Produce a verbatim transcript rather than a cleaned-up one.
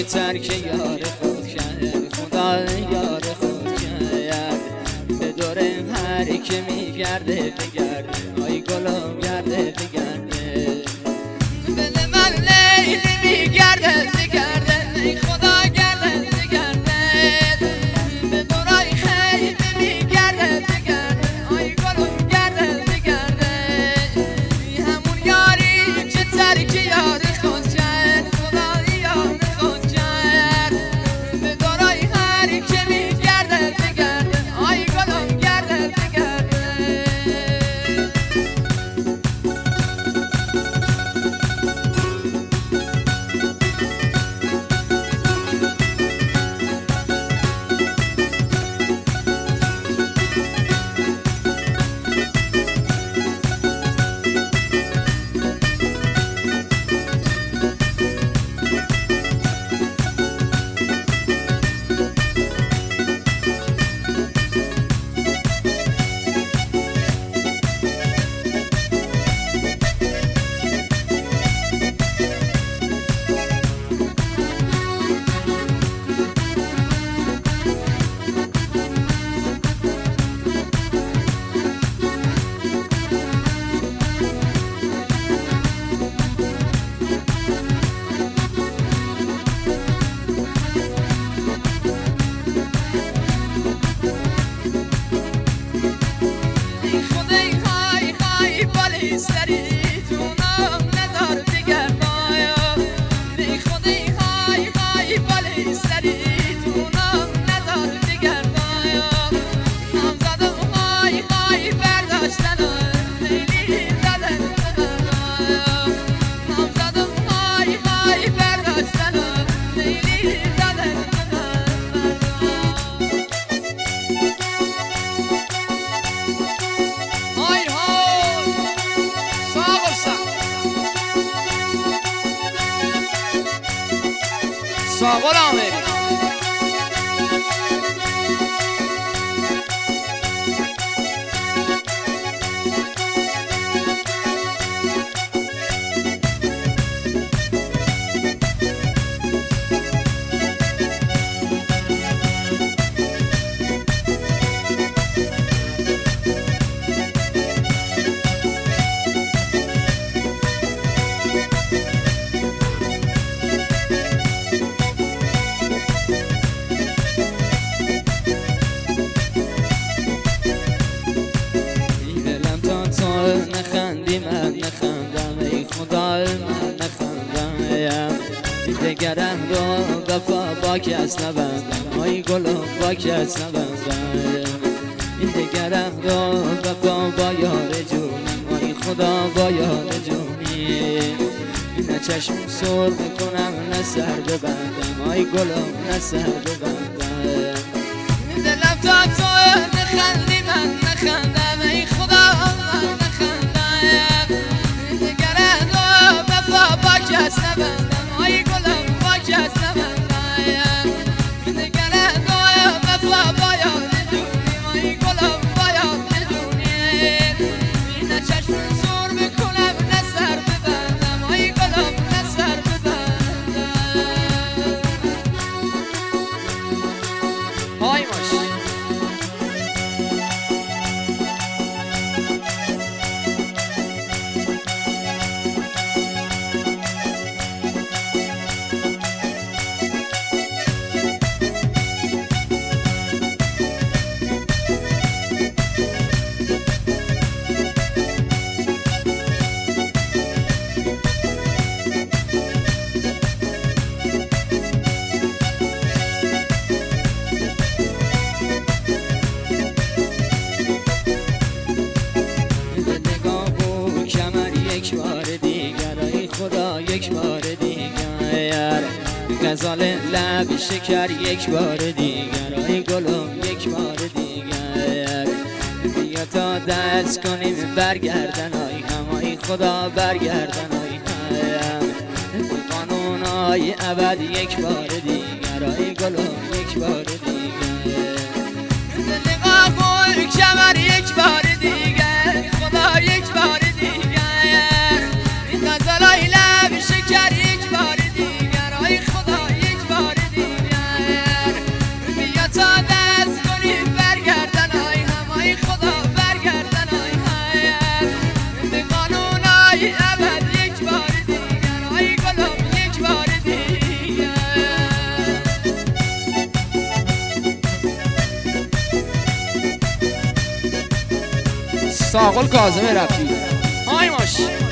ترک یار خود کرد، خدا یار خود کرد. به دور هر که میگرده بگرده، آی گلم گرده بگرده. بده من لیلی میگرده بگرده، ای خدا گرده بگرده. به دورای خیلی میگرده بگرده، آی گلم گرده بگرده. همون یاری که ترک یار خود کرد، خدا یار خود کرد. به دورای هر که میگرده بگرده، آی گلم گرده بگرده. ساقل آمری نخندی من نخندم، ای خدا من نخندم. دگرم رو وفا با کس نبندم، آی گلم با کس نبندم. این دگرم رو وفا با یار جونم، آی خدا با یار جونی. نه چشم سر میکنم نه سر ببندم، آی گلم نه سر ببندم. دلم تا تو نخندی من نخندم، ای خدا من نخندم. دگرم رو وفا با کس نبندم، آی گلم با کس نبندم. دگرم رو وفا با یار جونی، آی گلم با یار جونی. نه چشم سر میکنم نه سر ببندم، آی گلم نه سر ببندم. آی ماش یک بار دیگر، ای خدا یک بار دیگر. غزال لب شکر یک بار دیگر، ای گلم یک بار دیگر. بیا تا دست کنیم برگردن، آی هم ای خدا برگردن، آی هم. قانون های ابد یک بار دیگر، ای گلم یک بار دیگر. نقاب کمر یک بار دیگر، خدا یک بار دیگر. این غزالای لب شکر یک بار دیگر، آی خدا یک بار ساقل کاظم رفیق. های ماشی